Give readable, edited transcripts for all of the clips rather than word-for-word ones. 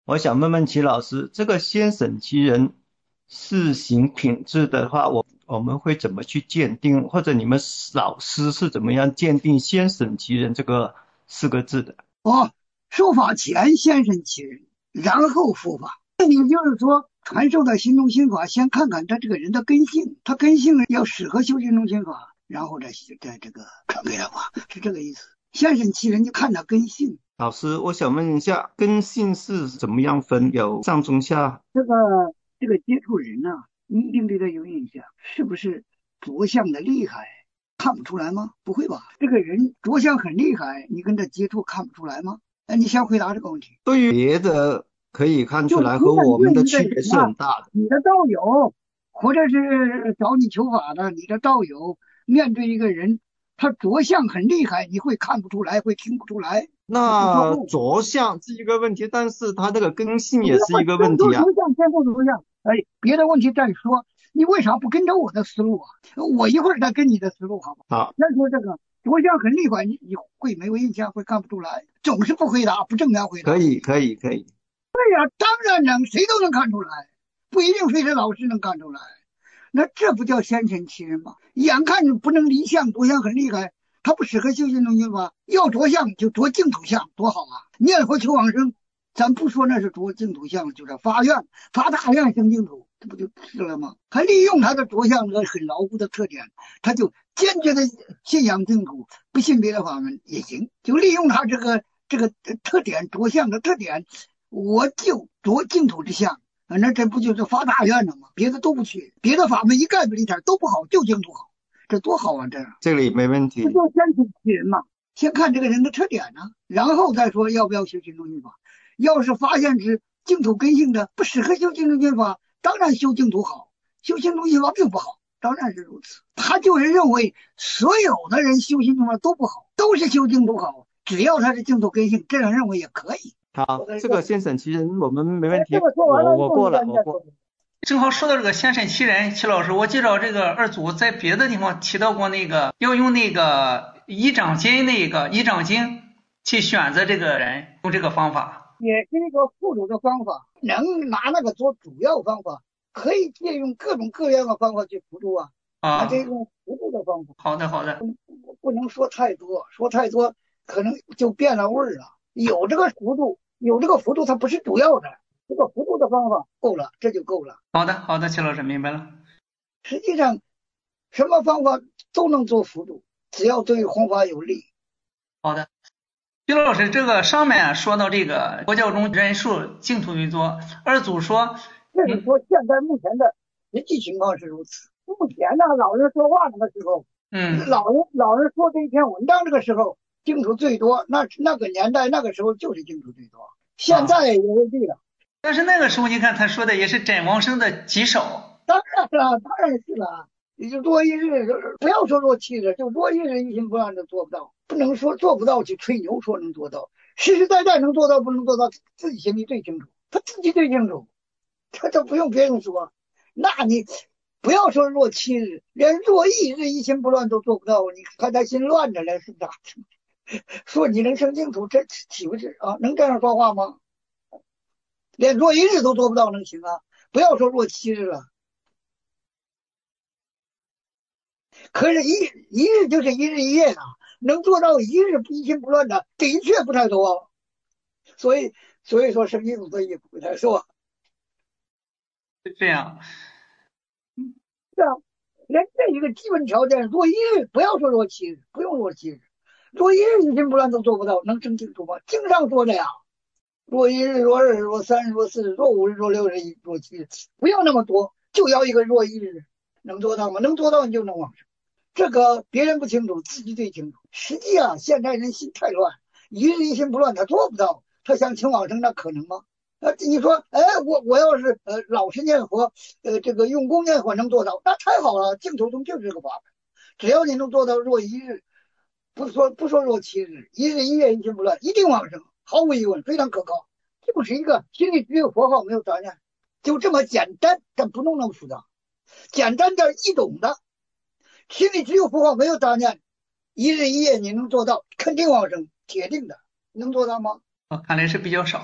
我想问问齐老师，这个先审其人事行品质的话，我们会怎么去鉴定，或者你们老师是怎么样鉴定“先审其人”这个4个字的？ 哦，受法前先审其人，然后伏法。也就是说，传授的心中心法，先看看他这个人的根性，他根性要适合修心中心法，然后再这个传给他法，是这个意思。先审其人就看他根性。 老师，我想问一下，根性是怎么样分？有上中下？ 这个接触人呢、你一定对他有印象，是不是着相的厉害？看不出来吗？不会吧？这个人着相很厉害，你跟他接触看不出来吗？哎，你先回答这个问题。 对于别的可以看出就来，和我们的面对一个区别是人啊， 很大的。 你的道友，或者是找你求法的，你的道友面对一个人，他着相很厉害，你会看不出来，会听不出来，会不说话。 那着相是一个问题，但是他这个根性不是我也是一个问先题啊。 说着相，先说着相，哎，别的问题再说。你为啥不跟着我的思路啊？我一会儿再跟你的思路，好吧？ 好， 先说这个着相很厉害，你会没有印象，会看不出来，总是不回答，不正面回答。 可以，可以，可以。 对呀，当然能，谁都能看出来，不一定非是老师能看出来。那这不叫先神其人吗？眼看不能离相，着相很厉害，他不适合修行中心法。要着相就着净土相，多好啊！念佛求往生，咱不说那是着净土相，就是发愿发大愿生净土，这不就是了吗？他利用他的着相这个很牢固的特点，他就坚决的信仰净土，不信别的法门也行，就利用他这个特点，着相的特点，我就着净土之相。那这不就是发大愿了吗？别的都不去，别的法门一概不离点都不好，就净土好，这多好啊！ 这里没问这题。 就先去其人嘛，先看这个人的特点呢，然后再说要不要修行中心法。要是发现是净土根性的，不适合修行中心法，当然修净土好，修行中心法并不好，当然是如此。他就是认为所有的人修行中法都不好，都是修净土好，只要他是净土根性，这样认为也可以。 好，这个先审其人我们没问题， 这个说完了以后， 我过了， 你再说。 正好说到这个先审其人，齐老师，我记着这个二祖在别的地方提到过，那个要用那个依掌经去选择这个人，用这个方法。 也是一个辅助的方法，能拿那个做主要方法，可以借用各种各样的方法去辅助啊。那这啊， 种辅助的方法好的好的。 不能说太多，说太多可能就变了味儿了。有这个辅助，有这个辅助，它不是主要的，这个辅助的方法够了，这就够了。 好的，好的，齐老师明白了。 实际上，什么方法都能做辅助，只要对弘法有利。 好的，齐老师，这个上面说到这个佛教中人数净土运作，二祖说， 这是说现在目前的实际情况是如此。目前呢，老人说话那个时候， 嗯老人说这一篇文章这个时候，净土最多，那个年代那个时候就是净土最多，现啊， 在也未必了。 但是那个时候你看他说的也是真往生的极少。 当然了，当然是了。你就多一日，不要说若七日，就多一日一心不乱都做不到，不能说做不到去吹牛说能做到，实实在在能做到不能做到，自己心里最清楚，他自己最清楚，他都不用别人说。那你不要说若七日，连若一日一心不乱都做不到，你看他心乱着了是咋？说你能生净土，这岂不是啊？能这样说话吗？连若一日都做不到，能行啊？不要说若七日了，可是一日就是一日一夜啊，能做到一日一心不乱的，的确不太多。所以说生净土的也不太说。 是这样。 是啊，连这一个基本条件，若一日不要说若七日，不用若七日，若一日一心不乱都做不到，能生净土吗？经上说的呀。若一日、若二日、若三日、若四日、若五日、若六日、若七日，不要那么多，就要一个若一日，能做到吗？能做到你就能往生。这个别人不清楚，自己最清楚。实际啊，现在人心太乱，一日一心不乱，他做不到。他想请往生，那可能吗？你说，哎，我要是老实念佛，这个用功念佛能做到，那太好了。净土宗就是这个法门，只要你能做到若一日，不说若七日，一日一夜一心不乱，一定往生。毫无疑问，非常可靠，就是一个心里只有佛号没有杂念，就这么简单，但不弄那么复杂，简单点易懂的，心里只有佛号没有杂念，一日一夜你能做到，肯定往生，铁定的，能做到吗？ 看来是比较少。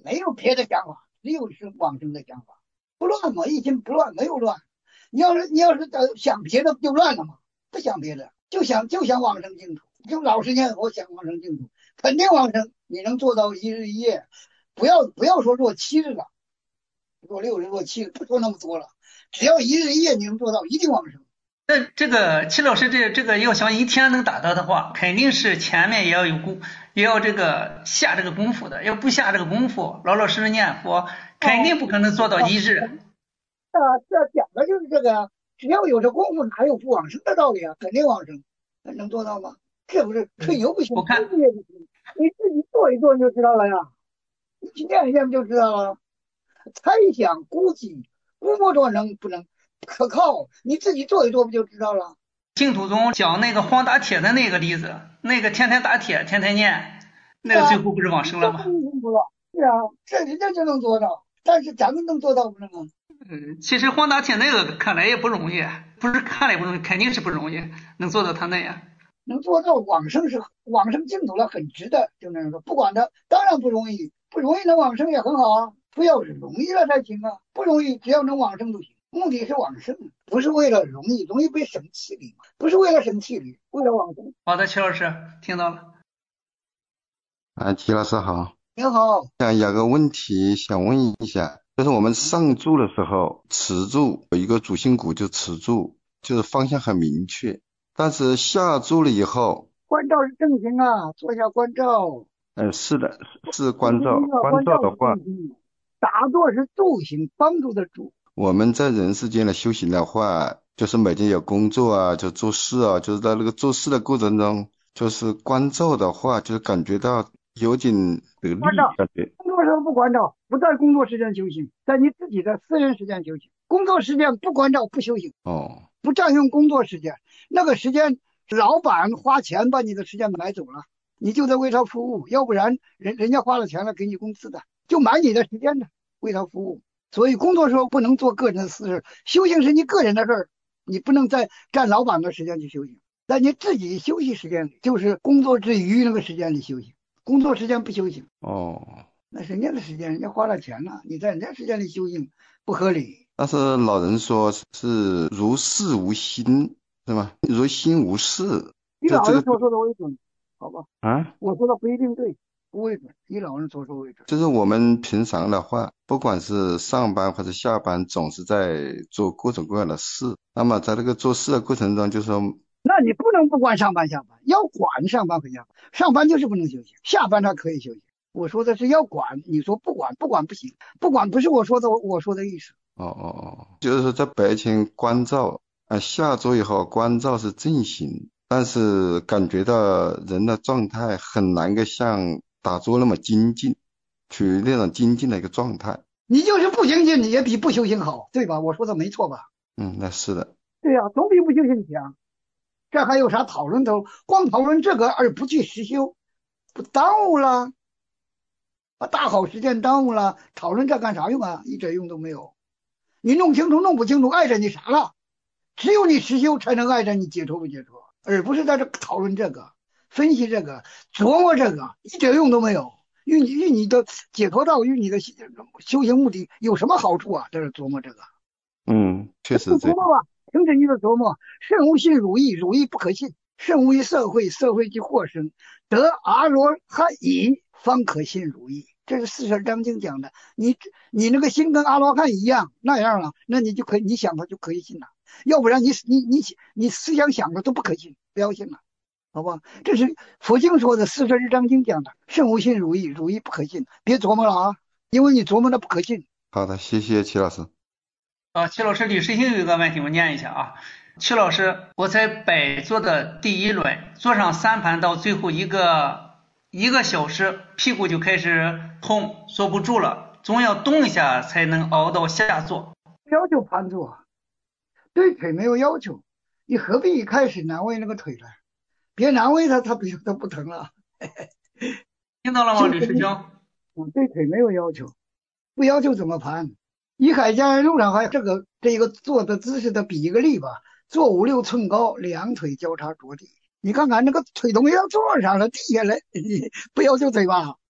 没有别的想法，只有是往生的想法。不乱嘛，一心不乱，没有乱。你要是想别的，不就乱了吗？不想别的，就想往生净土，就老实念佛想往生净土，肯定往生。你能做到一日一夜，不要说做7日了，做6日做7日，不说那么多了，只要一日一夜你能做到，一定往生。 这个齐老师这个要想一天能达到的话，肯定是前面也要也要这个下这个功夫的。要不下这个功夫，老老实实念佛，肯定不可能做到一日。 这讲的就是这个，只要有这功夫，哪有不往生的道理啊？肯定往生，那能做到吗？这不是吹牛不行， 我看吹也不行，你自己做一做你就知道了呀，你去念一念不就知道了？猜想、估计、估摸着不能可靠，你自己做一做不就知道了？ 净土宗讲那个黄打铁的那个例子，那个天天打铁，天天念，那个最后不是往生了吗？ 是啊，这人家就能做到，但是咱们能做到不能啊？ 其实黄打铁那个看来也不容易，不是看来不容易，肯定是不容易，能做到他那样。 能做到往生净土了，很值得。就那样说，不管他，当然不容易，不容易能往生也很好啊。非要是容易了才行啊，不容易只要能往生就行。目的是往生，不是为了容易，容易被省气力嘛，不是为了省气力，为了往生。 好的，齐老师听到了。 齐老师好， 您好， 有个问题想问一下，就是我们上柱的时候持柱有一个主心骨就持柱，就是方向很明确，但是下柱了以后， 关照是正行啊，做一下关照。 是的，是关照的话， 打坐是助行，帮助的助。 我们在人世间的修行的话，就是每天有工作啊，就做事啊，就是在那个做事的过程中，就是关照的话，就是感觉到有点得力，感觉。 工作时候不关照，不在工作时间修行，在你自己的私人时间修行。工作时间不关照不修行，不占用工作时间，那个时间老板花钱把你的时间买走了，你就得为他服务，要不然人家花了钱了给你工资的，就买你的时间的，为他服务。所以工作时候不能做个人的私事，修行是你个人的事儿，你不能再占老板的时间去修行，在你自己休息时间里，就是工作之余那个时间里修行，工作时间不修行。那是人家的时间，人家花了钱了，你在人家时间里修行不合理。 但是老人说是如事无心，是吧？如心无事。 你老人所说的为准，好吧？我说的不一定对，不为准。你老人所说为准。 就是我们平常的话，不管是上班或者下班，总是在做各种各样的事。那么在这个做事的过程中，就是说， 那你不能不管上班下班，要管上班和下班。上班就是不能休息，下班他可以休息。我说的是要管，你说不管不行，不管不是我说的意思。 就是说在白天关照，下周以后关照是正行，但是感觉到人的状态很难个像打坐那么精进，处于那种精进的一个状态。 你就是不精进，你也比不修行好，对吧？我说的没错吧？ 那是的。 对呀，总比不修行强。这还有啥讨论的？光讨论这个而不去实修，不耽误了，把大好时间耽误了，讨论这干啥用啊？一点用都没有。你弄清楚弄不清楚碍着你啥了？只有你实修才能碍着你解脱不解脱，而不是在这讨论这个、分析这个、琢磨这个，一点用都没有。与你的解脱道与你的修行目的有什么好处啊？在这琢磨这个。 确实这样。 琢磨吧，停止你的琢磨。甚无信汝意，汝意不可信；甚无于社会，社会即获生。得阿罗汉已，方可信汝意。这是四十章经讲的。你那个心跟阿罗汉一样那样了，那你就可以，你想的就可以信了。要不然你思想想的都不可信，不要信了，好吧？这是佛经说的，四十章经讲的。甚无信汝意，汝意不可信。别琢磨了啊，因为你琢磨的不可信。 好的，谢谢齐老师。 齐老师，吕世兴有一个问题，我念一下啊。齐老师，我在摆坐的第一轮，坐上3盘到最后一个小时，屁股就开始痛，坐不住了，总要动一下才能熬到下坐。 要求盘坐，对腿没有要求，你何必一开始难为那个腿呢？别难为他不疼了。 听到了吗，吕师兄？ 对腿没有要求，不要求怎么盘。以海家人路上还有这一个坐的姿势的比一个例吧，坐5、6寸高，两腿交叉着地。你看看那个腿都没有坐上了，地下来，不要求腿吧？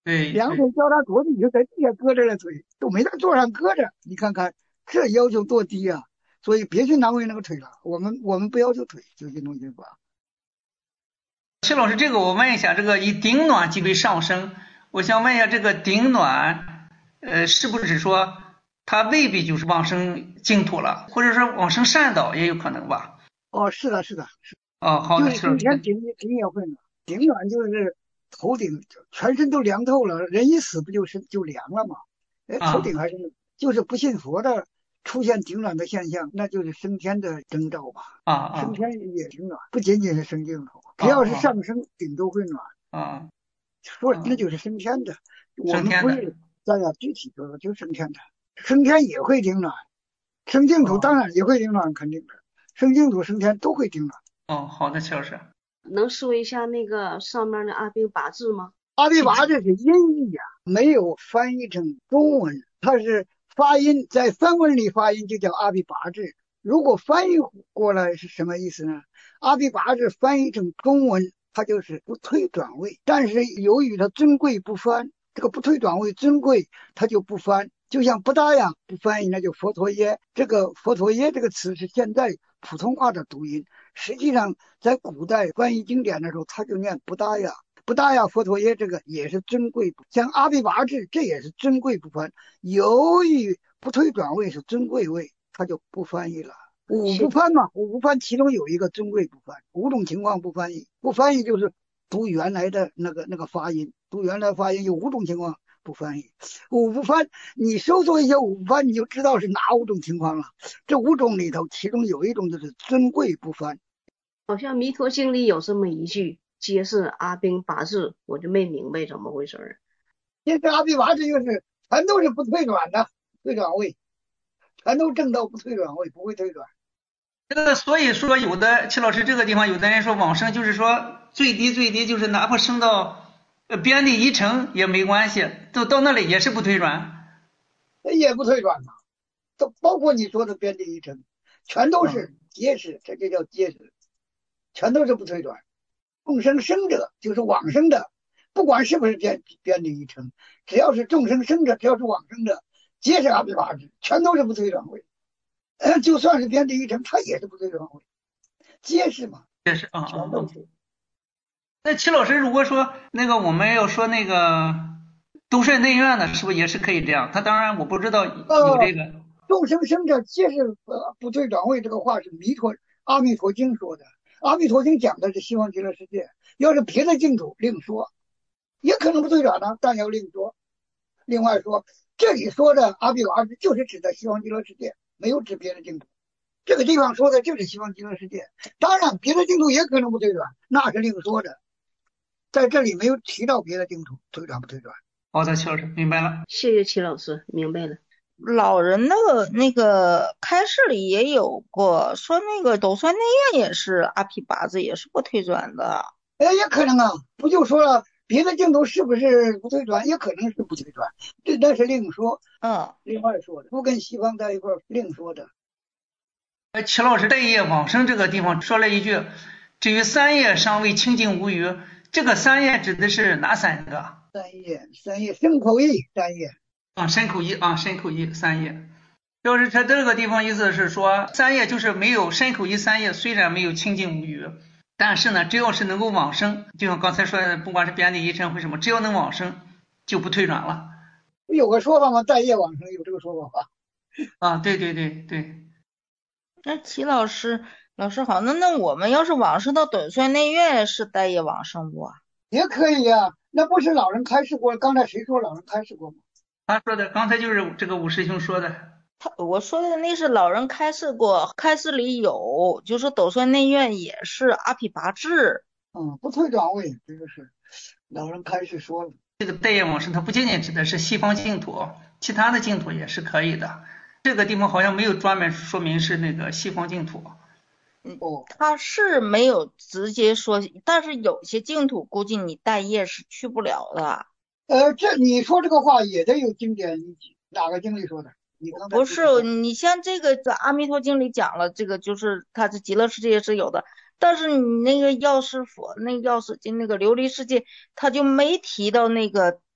对两对， 腿叫他着地，就在地下搁着了腿，都没在座上搁着。你看看这要求多低啊！所以别去难为那个腿了，我们不要求腿，就运动心法。 齐老师，这个我问一下，这个以顶暖即为上升，我想问一下，这个顶暖，是不是说它未必就是往生净土了，或者说往生善道也有可能吧？ 哦，是的，是的， 哦，好的， 就是齐老师， 今天顶也会暖，顶暖就是头顶全身都凉透了，人一死不就凉了吗？哎，头顶啊还是就是不信佛的出现顶暖的现象，那就是升天的征兆吧。 啊啊升天也挺暖，不仅仅是升净土，只要是啊啊上升，顶都会暖。 啊说那啊， 就是升天的，我升天的， 们不是咱俩具体说，就升天的，升天也会顶暖，升净土当哦然也会顶暖，肯定的，升净土升天都会顶暖。 哦，好的，齐老师， 能说一下那个上面的阿兵八字吗？ 阿比拔这是音译呀，没有翻译成中文，它是发音，在梵文里发音就叫阿比拔字。如果翻译过来是什么意思呢？阿比拔字翻译成中文，它就是不退转位，但是由于它尊贵不翻，这个不退转位尊贵，它就不翻。就像不达呀，不翻译那就佛陀耶。这个佛陀耶这个词是现在普通话的读音，实际上在古代翻译经典的时候，他就念不达呀。不达呀佛陀耶这个也是尊贵，像阿比拔智这也是尊贵不翻。由于不退转位是尊贵位，他就不翻译了。五不翻嘛，五不翻其中有一个尊贵不翻，五种情况不翻译。不翻译就是读原来的那个发音，读原来发音有五种情况不翻译。五不翻，你搜索一下五不翻，你就知道是哪五种情况了。这五种里头，其中有一种就是尊贵不翻。 好像弥陀经里有这么一句，皆是阿兵八字，我就没明白怎么回事儿。 这阿比拔智就是全都是不退转的，退转位，全都正到不退转位，不会退转。 这个所以说有的齐老师这个地方，有的人说往生就是说最低最低就是哪怕升到边地一成也没关系，都到那里也是不退转。 也不退转呐，都包括你说的边地一成，全都是结实，这就叫结实，全都是不退转。众生生者就是往生的，不管是不是边地一成，只要是众生生者，只要是往生者，皆是阿比拔智，全都是不退转位。就算是边地一成，它也是不退转位，结实嘛， 也是啊全都是。 那齐老师如果说那个我们要说那个都率内院呢，是不是也是可以这样？他当然我不知道有这个。 众生生者皆是不退转位，这个话是阿弥陀经说的。阿弥陀经讲的是西方极乐世界，要是别的净土另说，也可能不退转呢，但要另说。另外说，这里说的阿比拔智就是指的西方极乐世界，没有指别的净土。这个地方说的就是西方极乐世界，当然别的净土也可能不退转，那是另说的。在这里没有提到别的净土退转不退转。 好的，齐老师明白了。 谢谢齐老师，明白了。 老人的那个开示里也有过，说那个斗率内院也是阿毗八字，也是不退转的。 也可能啊，不就说了别的净土是不是不退转，也可能是不退转，那是另说，另外说的，不跟西方在一块另说的。 齐老师待业往生这个地方说了一句，至于三业尚未清净无余，这个三业指的是哪三个？ 三业身口意三业。 身口意三业。就是他这个地方意思是说，三业就是没有身口意三业，虽然没有清净无余，但是呢，只要是能够往生，就像刚才说的，不管是边地一成或什么，只要能往生，就不退转了。 有个说法吗？待业往生有这个说法吧？对。 那齐老师好，那我们要是往生到斗率内院是待业往生不？ 也可以啊，那不是老人开示过？刚才谁说老人开示过吗？ 他说的，刚才就是这个武师兄说的。 我说的那是老人开示过，开示里有，就是斗率内院也是阿毗拔智。 不退转位，这个是老人开示说了。 这个待业往生，它不仅仅指的是西方净土，其他的净土也是可以的。这个地方好像没有专门说明是那个西方净土。 他是没有直接说，但是有些净土估计你待业是去不了的。 这你说这个话也得有经典依据，哪个经里说的？你刚才不是，你像这个在阿弥陀经里讲了，这个就是它这极乐世界是有的，但是你那个药师佛那个药师经那个琉璃世界，他就没提到那个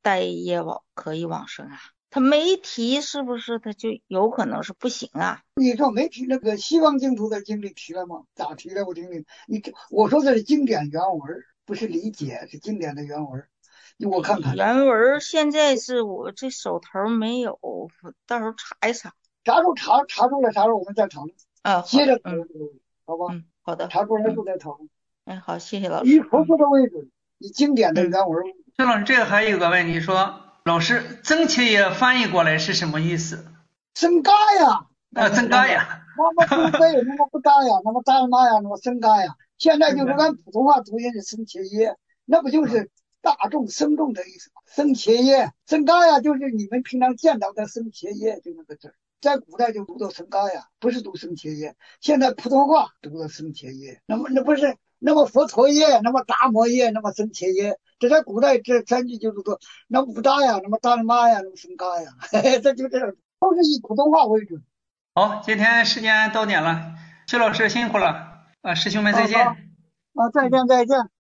待业可以往生啊？他没提是不是他就有可能是不行啊？ 你说没提那个西方净土的经里提了吗？咋提的？我听听。我说的是经典原文，不是理解，是经典的原文。我看看， 原文现在是我这手头没有，到时候查一查。 啥时候查出来，啥时候我们再讨论。 啊， 接着讨论这个问题，好吧？ 好的。 查出来后再讨论。 好，谢谢老师。 以佛说的为准，以经典的原文。 薛老师，这个还有个问题说，老师增切耶翻译过来是什么意思？ 增嘎呀， 增嘎呀。 那么不对，那么不嘎呀，那么大妈呀，那么生嘎呀。现在就是按普通话读音是生切耶，那不就是大众僧众的意思吗？生切耶，生嘎呀，就是你们平常见到的生切耶，就那个字儿。在古代就读到生嘎呀，不是读生切耶。现在普通话读到生切耶，那不是那么佛陀耶，那么达摩耶，那么生切耶。这在古代这三句就是说，那么不大呀，那么大妈呀，那么生嘎呀，这就这样，都是以普通话为准。 好，今天时间到点了，邱老师辛苦了，师兄们再见。 再见。